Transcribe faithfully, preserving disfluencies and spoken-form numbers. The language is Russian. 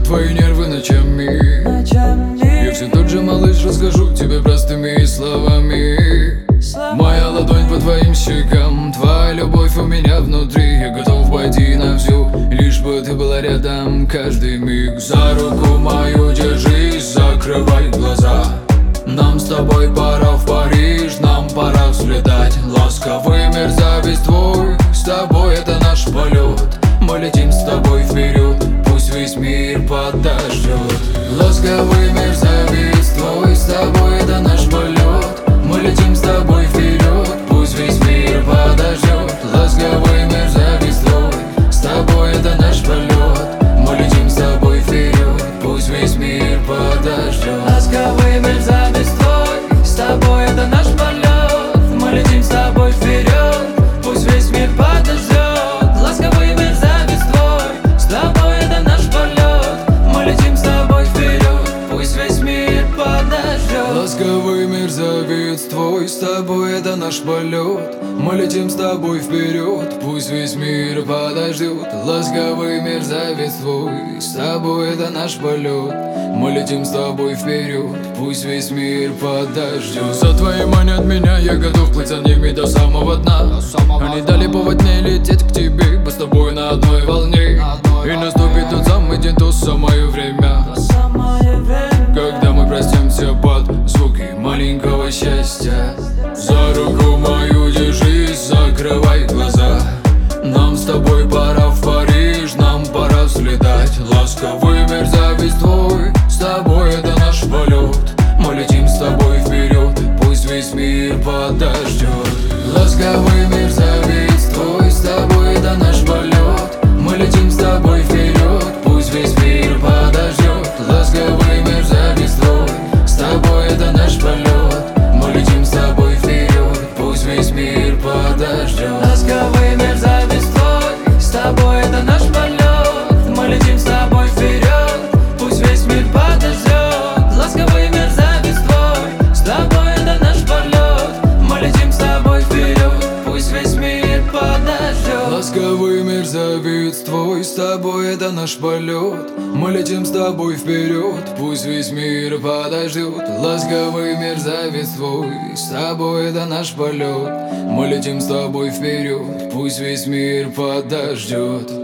твои нервы ночами. Я все тот же малыш, расскажу тебе простыми словами. Моя ладонь по твоим щекам, твоя любовь у меня внутри. Я готов пойти на всю, лишь бы ты была рядом каждый миг. За руку мою держись, закрывай глаза. Нам с тобой пора в Париж, нам пора взлетать. Ласковый мир, зависть твой, с тобой это наш полет. Мы летим с тобой вперед, пусть весь мир подождет. Ласковый мир, зависть твой, с тобой это наш полет. Мы летим с тобой вперед, пусть весь мир подождет. Ласковый мир, зависть твой, с тобой это наш полет. Мы летим с тобой вперед, пусть весь мир подождет. Ласковый мир, зависть твой, с тобой это наш полет. Мы летим с тобой вперед, пусть весь мир подождет. Ласковый мир, зависть твой, с тобой это наш полет. Мы летим с тобой вперед, пусть весь мир подождет. Ласковый мир, зависть твой, с тобой это наш полет. Мы летим с тобой вперед, пусть весь мир подождет. Ласковый мир, зависть твой, с тобой это наш полет. Мы летим с тобой вперед, пусть весь мир подождет. За твоей мани от меня я готов плыть за ними до самого дна. Они дали повод мне лететь к тебе, мы с тобой на одной волне. И наступит тот самый день, то самое время, когда мы простимся под звуки маленького счастья. За руку мою держись, закрывай глаза. Нам с тобой пора в Париж, нам пора взлетать. Ласковый мир, зависть твой, с тобой это наш полет. Мы летим с тобой вперед, пусть весь мир подождет. Ласковый мир, зависть твой, с тобой это наш полет. Мы летим с тобой вперед, пусть весь мир подождет. Ласковый мир, зависть твой, с тобой это наш полет. Мы летим с тобой вперед, пусть весь мир подождет. Ласковый мир, зависть твой, с тобой это наш полет. Мы летим с тобой вперед, пусть весь мир подождет. Ласковый мир, зависть твой, с тобой это наш полет. Мы летим с тобой вперед, пусть весь мир подождет. Ласковый мир, зависть твой, с тобой это наш полет. Мы летим с тобой вперед, пусть весь мир подождет. Ласковый мир, зависть твой, с тобой это наш полет. Мы летим с тобой вперед, пусть весь мир подождет.